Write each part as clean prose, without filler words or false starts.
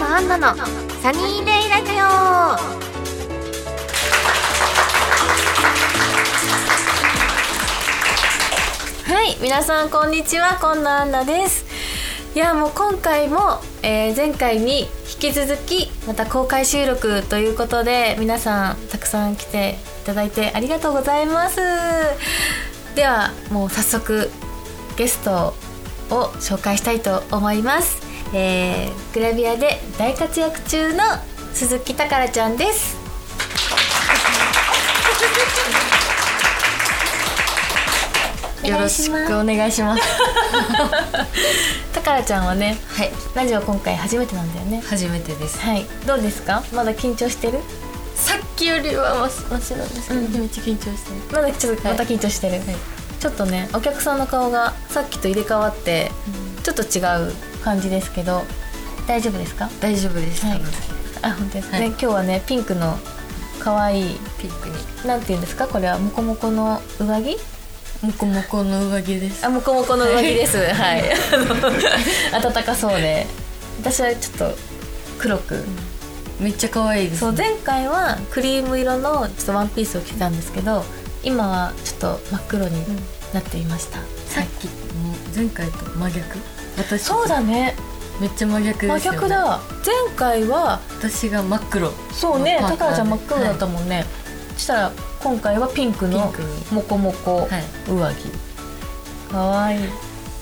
アンナのサニーデイラジオ。はい、皆さんこんにちは、今野アンナです。いや、もう今回も、前回に引き続きまた公開収録ということで、皆さんたくさん来ていただいてありがとうございます。ではもう早速ゲストを紹介したいと思います。グラビアで大活躍中の鈴木たからちゃんです。 よろしくお願いします。 たからちゃんはね、 はい、 ラジオ今回初めてなんだよね。 初めてです。 はい、どうですか？まだ緊張してる？ さっきよりはマシなんですけど、めっちゃ緊張してる。 まだちょっとまた緊張してる、はい、ちょっとね、お客さんの顔がさっきと入れ替わって、ちょっと違う感じですけど、大丈夫ですか？ 大丈夫です、はい、 あ、本当ですね、 はい、 今日はね、ピンクの可愛いピンクに、 なんていうんですか、これはモコモコの上着？ モコモコの上着です。 あ、モコモコの上着です。はい、暖かそうで、私はちょっと黒く、 めっちゃ可愛いです、ね。 そう、前回はクリーム色のちょっとワンピースを着てたんですけど、今はちょっと真っ黒になっていました、 さっきも前回と真逆。私そうだね、 めっちゃ真逆ですよね。 真逆だ。前回は私が真っ黒。 そうね、たからちゃん真っ黒だったもんね、はい、そしたら今回はピンクのモコモコ上着、はい、かわいい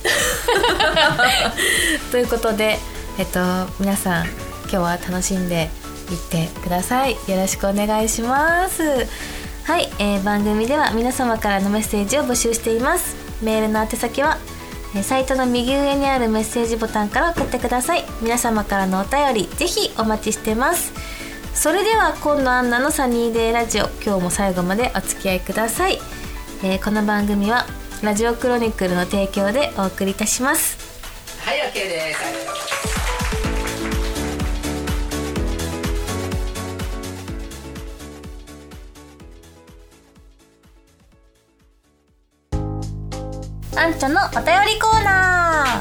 ということで、皆さん今日は楽しんでいってください。よろしくお願いします。はい、番組では皆様からのメッセージを募集しています。メールの宛先はサイトの右上にあるメッセージボタンから送ってください。皆様からのお便りぜひお待ちしてます。それでは今野アンナのサニーデイラジオ、今日も最後までお付き合いください。この番組はラジオクロニクルの提供でお送りいたします。 はい、 OK です。 あんちゃんのお便りコーナー。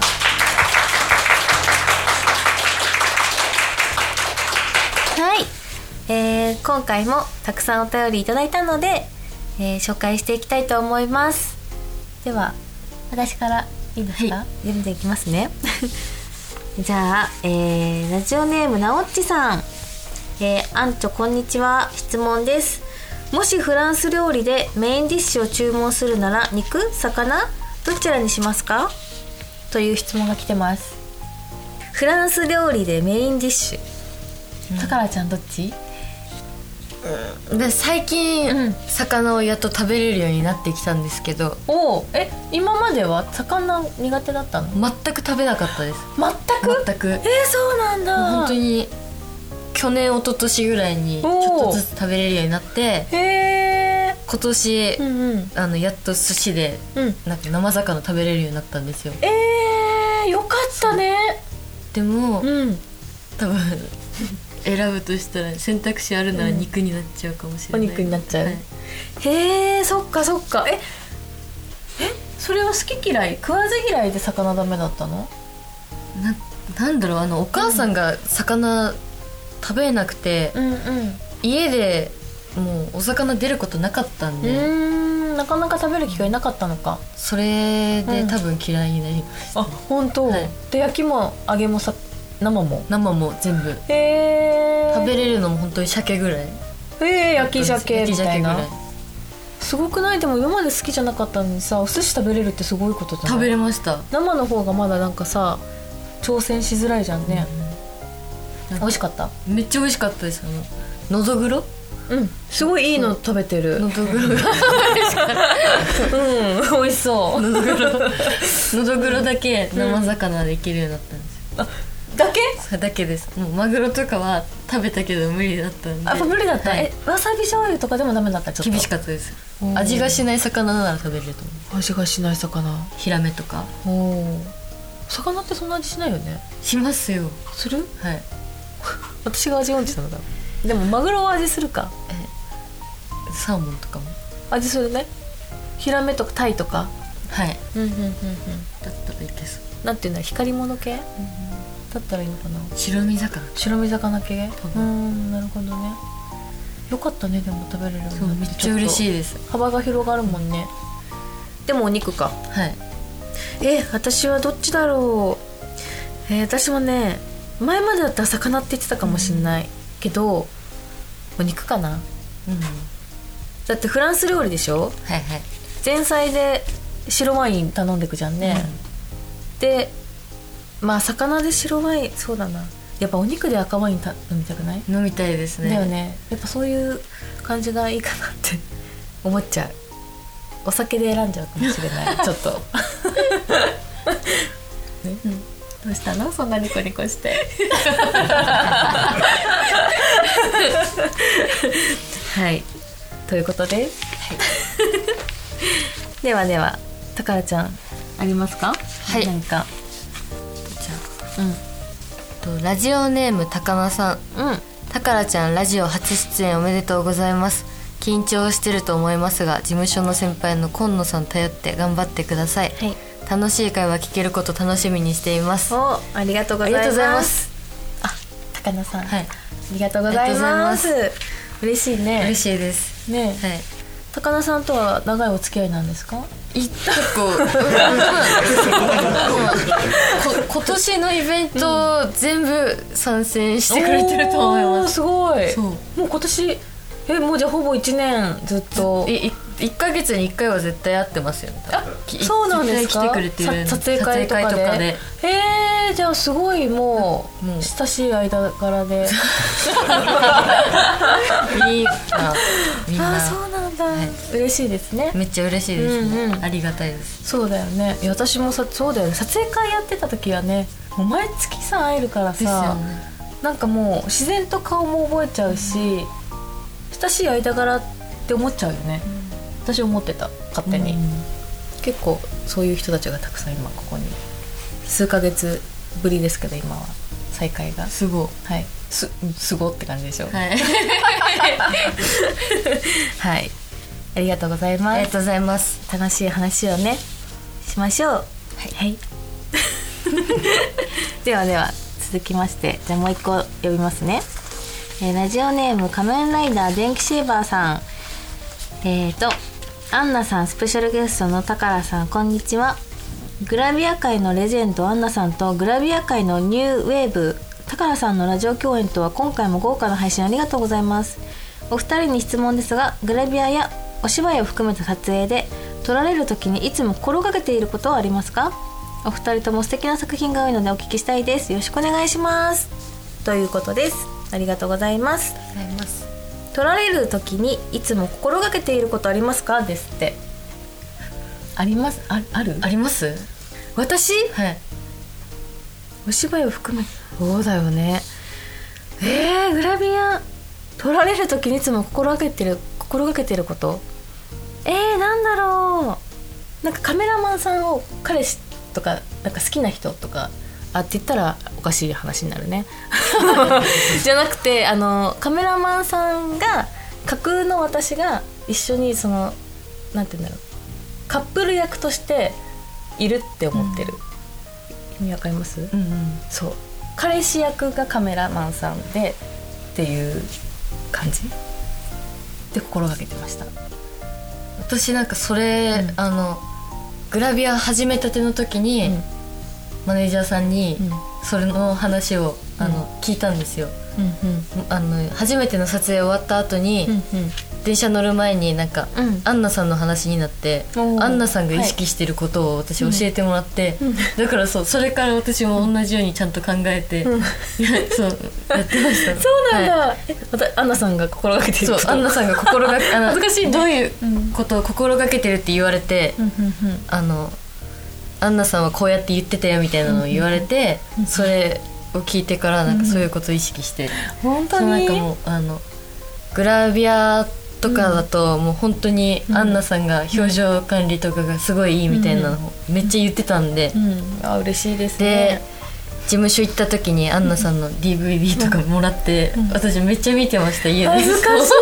はい、今回もたくさんお便りいただいたので、紹介していきたいと思います。では私からいいですか？はい、読んでいきますねじゃあ、ラジオネームなおっちさん、あんちょこんにちは。質問です。もしフランス料理でメインディッシュを注文するなら、肉？魚？どちらにしますか？という質問が来てます。フランス料理でメインディッシュ、たからちゃんどっち？ で最近、魚をやっと食べれるようになってきたんですけど。 お、今までは魚苦手だったの？ 全く食べなかったです。 全く？そうなんだ。 本当に去年一昨年ぐらいにちょっとずつ食べれるようになって、今年、やっと寿司で、なんか生魚食べれるようになったんですよ。 よかったね。 でも、多分選ぶとしたら選択肢あるなら肉になっちゃうかもしれない。 お肉になっちゃう、はい、そっかそっか。それは好き嫌い、食わず嫌いで魚ダメだったの？ なんだろう、お母さんが魚食べなくて、家でもうお魚出ることなかったんで、 なかなか食べる機会なかったのか。 それで多分嫌いになりました、 あ、本当、はい、で焼きも揚げも生も全部、食べれるのも本当に鮭ぐらい、 焼き鮭みたいな。すごくない？でも今まで好きじゃなかったのにさ、お寿司食べれるってすごいことじゃない？ 食べれました。 生の方がまだなんかさ、挑戦しづらいじゃんね、美味しかった？ めっちゃ美味しかったです。のどぐろ、 すごいいいの食べてる。 のどぐろが美味しそう。のどぐろだけ生魚できるようになったんですよ。 だけ？ それだけです。もうマグロとかは食べたけど無理だったんで。 無理だった、わさび醤油とかでもダメだった？ちょっと厳しかったです。味がしない魚なら食べれると思う。 味がしない魚、 ヒラメとか。 魚ってそんな味しないよね？ しますよ。 する？ はい。 私が味音痴なのだ。でもマグロは味するか。 サーモンとかも味するね。ヒラメとかタイとか。 はい。だったらいけそう。 なんていうんだ、光り物系？ だったらいいのかな。 白身魚系。なるほどね。よかったね。でも食べれるのめっちゃ嬉しいです。 幅が広がるもんね。でもお肉か。 はい。 私はどっちだろう。私もね、前までだったら魚って言ってたかもしれないけど、お肉かな。だってフランス料理でしょ。 はいはい。 前菜で白ワイン頼んでくじゃんね。で、まあ魚で白ワイン、そうだな。やっぱお肉で赤ワイン飲みたくない？ 飲みたいですね。 だよね。やっぱそういう感じがいいかなって思っちゃう。お酒で選んじゃうかもしれない。ちょっと、ね、どうしたの？そんなニコニコしてはい、ということで、はい、ではたからちゃんありますか？ はい、 何か。 じゃあ、ラジオネーム高菜さん、たからちゃんラジオ初出演おめでとうございます。緊張してると思いますが、事務所の先輩の今野さん頼って頑張ってください。はい、楽しい会話聞けること楽しみにしています。 ありがとうございます。高菜さん、はい、ありがとうございます。嬉しいね。 嬉しいですね。はい、高菜さんとは長いお付き合いなんですか？ 結構今年のイベント全部参戦してくれてると思います。 すごい。もう今年もうじゃあほぼ1年ずっと 1ヶ月に1回は絶対会ってますよね。 そうなんですか？ 来てくれてる撮影会とかで。じゃあすごいもう親しい間柄でみんなそうなんだ、はい、嬉しいですね。 めっちゃ嬉しいですね、ありがたいです。 そうだよね。私もそうだよね。撮影会やってた時はね、もう毎月さ会えるからさ、ね、なんかもう自然と顔も覚えちゃうし、親しい間柄って思っちゃうよね、私思ってた勝手に、結構そういう人たちがたくさん今ここに数ヶ月ぶりですけど、今は再会がすご、 はい、すごって感じでしょ。はいはい、ありがとうございます。 ありがとうございます。 楽しい話をねしましょう。はい、はい、では続きまして、じゃあもう一個呼びますね。ラジオネーム仮面ライダー電気シェーバーさん。アンナさん、スペシャルゲストのタカラさん、こんにちは。グラビア界のレジェンドアンナさんとグラビア界のニューウェーブタカラさんのラジオ共演とは、今回も豪華な配信ありがとうございます。お二人に質問ですが、グラビアやお芝居を含めた撮影で撮られる時にいつも心がけていることはありますか？お二人とも素敵な作品が多いのでお聞きしたいです。よろしくお願いします、ということです。ありがとうございます。撮られる時にいつも心がけていることありますか？ですって。あります。ある？ あります？ 私？はい。お芝居を含め、そうだよね。グラビア撮られる時にいつも心がけてること、なんだろう。なんかカメラマンさんを彼氏とかなんか好きな人とかって言ったらおかしい話になるねじゃなくて、カメラマンさんが架空の私が一緒になんて言うんだろう、カップル役としているって思ってる、意味わかります？そう、彼氏役がカメラマンさんでっていう感じで心がけてました。 私なんかそれ、グラビア始めたての時に、マネージャーさんにそれの話を聞いたんですよ。初めての撮影終わった後に、電車乗る前になんか、アンナさんの話になって、アンナさんが意識してることを私教えてもらって、だからそれから私も同じようにちゃんと考えて、そうやってました。 そうなんだ、アンナさんが心がけてること。 そう、アンナさんが心がけ恥ずかしいね。 どういうことを心がけてるって言われて、アンナさんはこうやって言ってたよみたいなのを言われて、それを聞いてからなんかそういうことを意識して、 本当になんかもうグラビアとかだともう本当にアンナさんが表情管理とかがすごいいいみたいなのをめっちゃ言ってたんで、 嬉しいですね。 で事務所行った時にアンナさんの DVD とかもらって、私めっちゃ見てました、家で。 恥ずかしい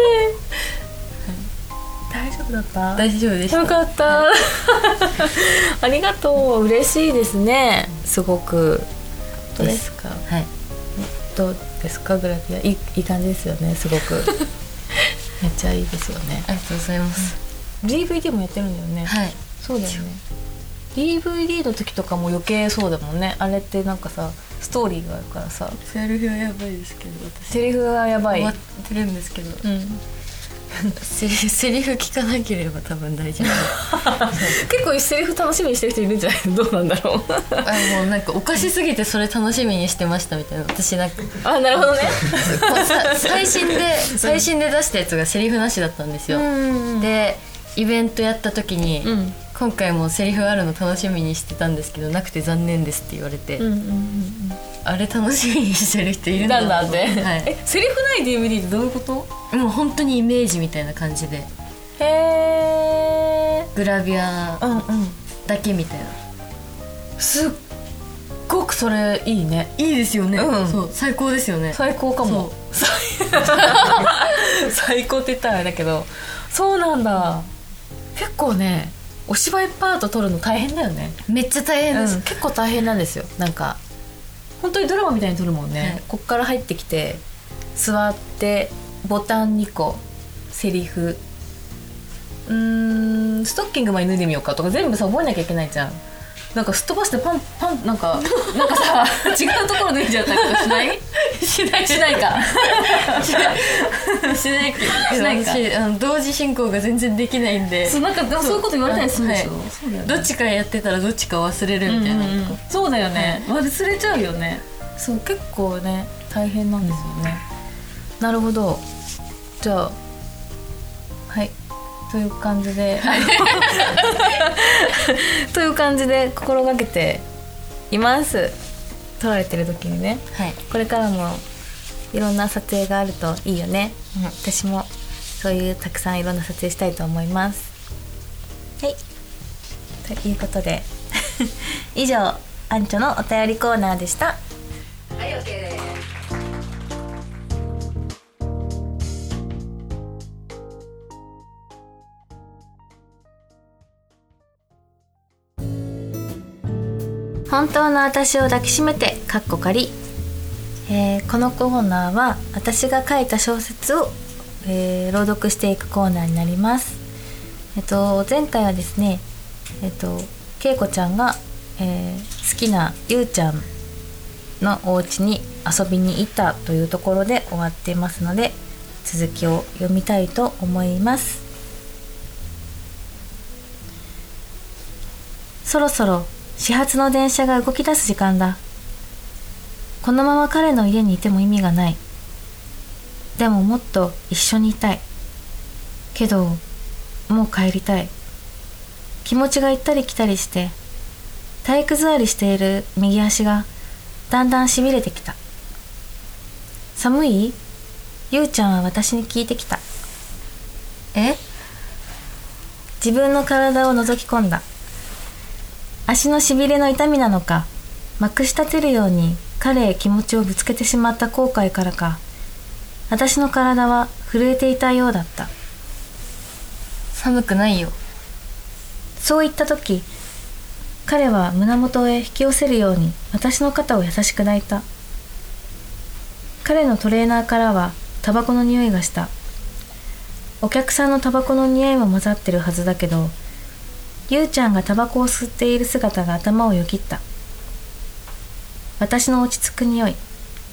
大丈夫だった？ 大丈夫でした。 よかったありがとう、嬉しいですね、すごく。 当ですか。 はい。 どうですかグラビア。いい感じですよね、すごくめっちゃいいですよね。 ありがとうございます。 DVD もやってるんだよね。 はい。 そうだよね。DVD の時とかも余計そうだもんね。あれってなんかさストーリーがあるからさ。 セリフはやばいですけど、私セリフがやばい。 終わってるんですけど、セリフ聞かなければ多分大丈夫結構セリフ楽しみにしてる人いるんじゃない？どうなんだろうもうなんかおかしすぎてそれ楽しみにしてましたみたいな。私なんかなるほどね最新で出したやつがセリフなしだったんですよ。でイベントやった時に、今回もセリフあるの楽しみにしてたんですけどなくて残念ですって言われて、あれ楽しみにしてる人いるんだなんだって、 はい、 セリフない DVD ってどういうこと？ もう本当にイメージみたいな感じで、 へー、 グラビアだけみたいな、 すっごくそれいいね。 いいですよね、 そう最高ですよね。 最高かも。最高って言ったらあれだけど、そうなんだ。結構ねお芝居パート撮るの大変だよね。 めっちゃ大変です、 結構大変なんですよ。なんか本当にドラマみたいに撮るもんね、はい、こっから入ってきて座ってボタン2個セリフストッキングまで脱いでみようかとか全部さ覚えなきゃいけないじゃん。なんかすっ飛ばしてパンなんかさ違うところ脱いじゃったりとかしない？しないかしないか同時進行が全然できないんで、 なんかでもそういうこと言われたりするでしょ、そうだよね、 どっちかやってたらどっちか忘れるみたいな、 そうだよね、忘れちゃうよね。そう結構ね大変なんですよね、なるほど。じゃあはいという感じでという感じで心がけています。撮られてる時にね、 はい、 これからもいろんな撮影があるといいよね、私もそういうたくさんいろんな撮影したいと思います。はいということで以上アンチョのお便りコーナーでした。 はい、OK です。 本当の私を抱きしめてかっこ仮、このコーナーは私が書いた小説を、朗読していくコーナーになります。前回はですね、けいこちゃんが、好きなゆうちゃんのお家に遊びに行ったというところで終わっていますので、続きを読みたいと思います。そろそろ始発の電車が動き出す時間だ。このまま彼の家にいても意味がない。でももっと一緒にいたい。けどもう帰りたい。気持ちが行ったり来たりして、体育座りしている右足がだんだんしびれてきた。寒い？ゆうちゃんは私に聞いてきた。自分の体を覗き込んだ。足のしびれの痛みなのか、まくし立てるように彼へ気持ちをぶつけてしまった後悔からか、私の体は震えていたようだった。 寒くないよ。 そう言った時、彼は胸元へ引き寄せるように私の肩を優しく抱いた。彼のトレーナーからはタバコの匂いがした。お客さんのタバコの匂いも混ざってるはずだけど、ゆうちゃんがタバコを吸っている姿が頭をよぎった。私の落ち着く匂い。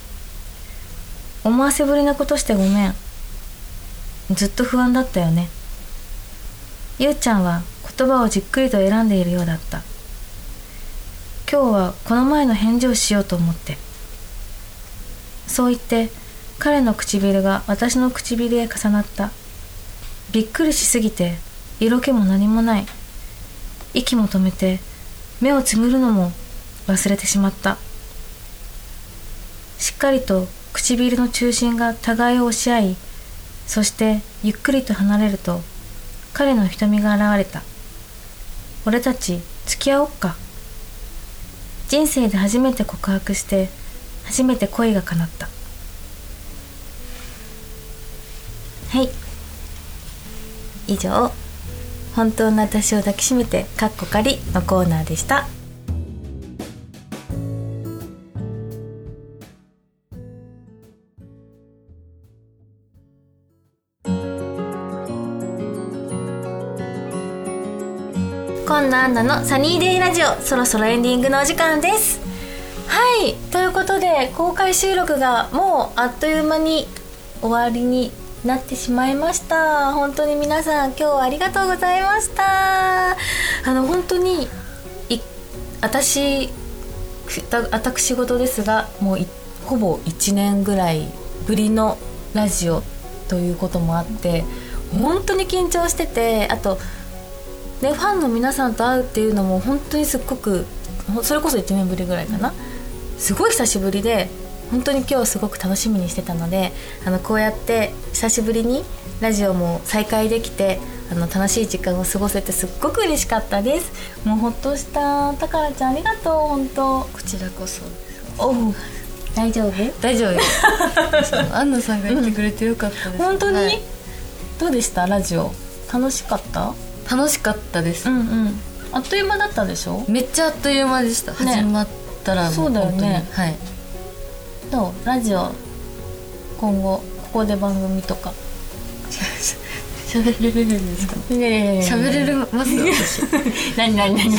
思わせぶりなことしてごめん。ずっと不安だったよね。ゆうちゃんは言葉をじっくりと選んでいるようだった。今日はこの前の返事をしようと思って。そう言って彼の唇が私の唇へ重なった。びっくりしすぎて色気も何もない。息も止めて目をつむるのも忘れてしまった。しっかりと唇の中心が互いを押し合い、そしてゆっくりと離れると彼の瞳が現れた。俺たち付き合おっか。人生で初めて告白して初めて恋が叶った。はい、以上本当の私を抱きしめてかっこ仮のコーナーでした。 こんなアンナのサニーデイラジオ、そろそろエンディングのお時間です。はい、ということで公開収録がもうあっという間に終わりになってしまいました。本当に皆さん今日はありがとうございました。本当に私事ですが、もうほぼ1年ぐらいぶりのラジオということもあって本当に緊張してて、あとね、ファンの皆さんと会うっていうのも本当にすっごく、それこそ1年ぶりぐらいかな、すごい久しぶりで本当に今日すごく楽しみにしてたので、こうやって久しぶりにラジオも再開できて楽しい時間を過ごせてすっごく嬉しかったです。もうほっとした。たからちゃんありがとう。本当こちらこそ。 おう、大丈夫？ 大丈夫アンナさんが言ってくれてよかったです。 本当に、 はい、 どうでしたラジオ？楽しかった？ 楽しかったです、 あっという間だったでしょ？ めっちゃあっという間でした、ね、始まったらもうそうだよね。 はい。 どう？ラジオ今後ここで番組とか喋れるんですか？喋れますよ私。 何喋れ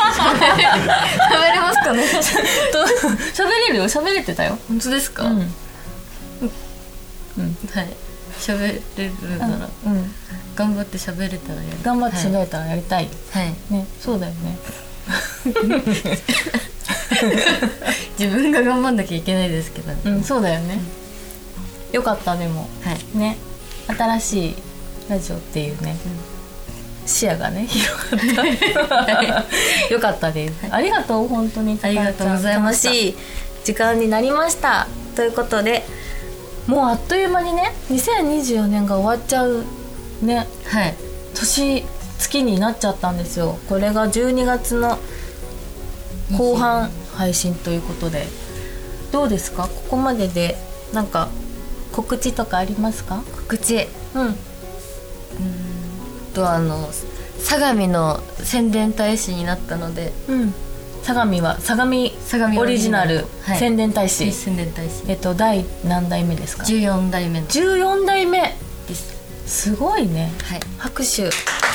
ますかね？喋れるよ。喋れてたよ。 本当ですか？はい。喋れるなら、頑張って喋れたらやりたい。 頑張って喋れたらやりたい。 はいね、そうだよね。 自分が頑張んなきゃいけないですけどね。 そうだよね。よかったでも、ね、新しいラジオっていうね、視野がね広がったよかったです、ありがとう。本当にありがとうございました。 楽しい時間になりました。ということでもうあっという間にね2024年が終わっちゃうね、 はい、 月になっちゃったんですよ。これが12月の後半配信ということで、どうですか？ここまででなんか告知とかありますか？ 告知、相模の宣伝大使になったので、 相模オリジナル宣伝大使、第何代目ですか ？14代目 14代目です。 すごいね、 はい、 拍手。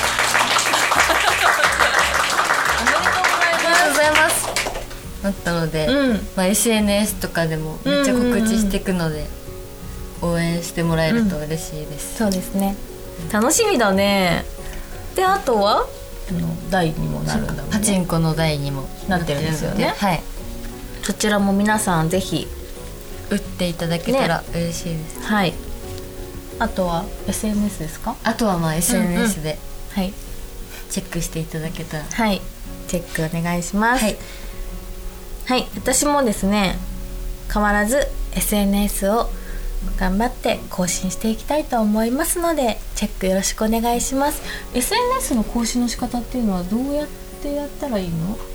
おめでとうございます。なったので、SNS とかでもめっちゃ告知していくので、応援してもらえると嬉しいです、 そうですね、楽しみだね。であとは台にもなるんだもんね。 パチンコの台にもなってるんですよね。 はい、 そちらも皆さんぜひ打っていただけたら嬉しいです、 はい。あとは SNS ですか？ あとはSNS で、 はい、 チェックしていただけたら、 はい、チェックお願いします。はい、私もですね変わらず SNS を頑張って更新していきたいと思いますのでチェックよろしくお願いします。 SNS の更新の仕方っていうのはどうやってやったらいいの？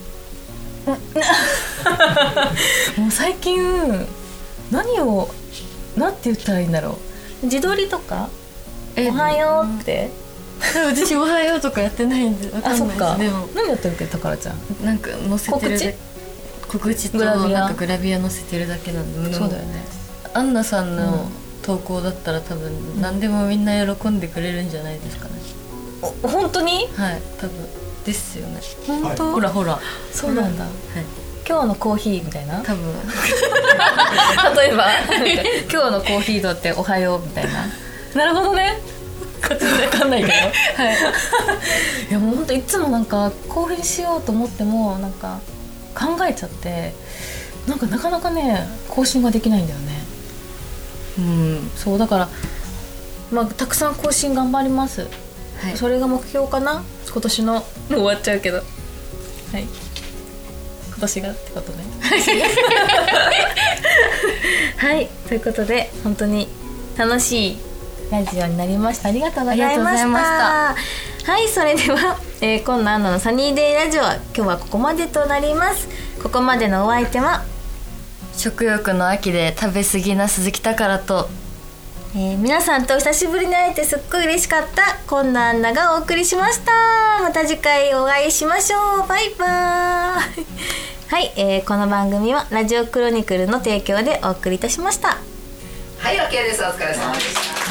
もう最近なんて言ったらいいんだろう。自撮りとかおはようって私おはようとかやってないんで分かんないです。 そっか。 でも何やってるっけ、たからちゃん。 なんか載せてる告知となんかグラビア載せてるだけなんで。 そうだよね。 アンナさんの投稿だったら多分何でもみんな喜んでくれるんじゃないですかね。 本当に？ はい、多分ですよね。 本当？ ほらほら。 そうなんだ。はい。今日のコーヒーみたいな。 多分。 例えば今日のコーヒーとっておはようみたいな。なるほどね。分かんないけど。はい。いやもう本当いつもなんか興奮しようと思ってもなんか考えちゃってなんかなかなかね更新ができないんだよね。そうだからたくさん更新頑張ります。はい。それが目標かな。今年のもう終わっちゃうけど。はい。今年がってことね。はい。ということで本当に楽しいラジオになりました。ありがとうございました。はい、それでは、今度アンナのサニーデイラジオは今日はここまでとなります。ここまでのお相手は食欲の秋で食べ過ぎな鈴木宝と、 皆さんと久しぶりに会えてすっごい嬉しかった今度アンナがお送りしました。また次回お会いしましょう。バイバーイ。はい、この番組はラジオクロニクルの提供でお送りいたしました。 はい、OK です。お疲れ様でした。